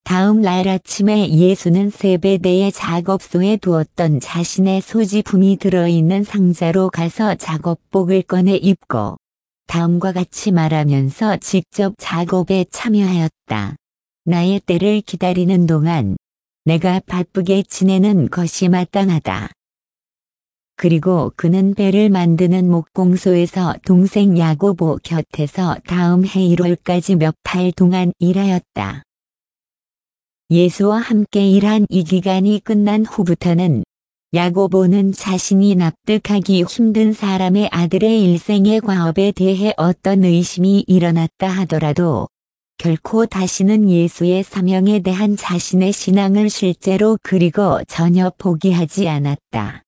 다음 날 아침에 예수는 세베대의 작업소에 두었던 자신의 소지품이 들어있는 상자로 가서 작업복을 꺼내 입고 다음과 같이 말하면서 직접 작업에 참여하였다. 나의 때를 기다리는 동안 내가 바쁘게 지내는 것이 마땅하다. 그리고 그는 배를 만드는 목공소에서 동생 야고보 곁에서 다음 해 1월까지 몇 달 동안 일하였다. 예수와 함께 일한 이 기간이 끝난 후부터는 야고보는 자신이 납득하기 힘든 사람의 아들의 일생의 과업에 대해 어떤 의심이 일어났다 하더라도 결코 다시는 예수의 사명에 대한 자신의 신앙을 실제로 그리고 전혀 포기하지 않았다.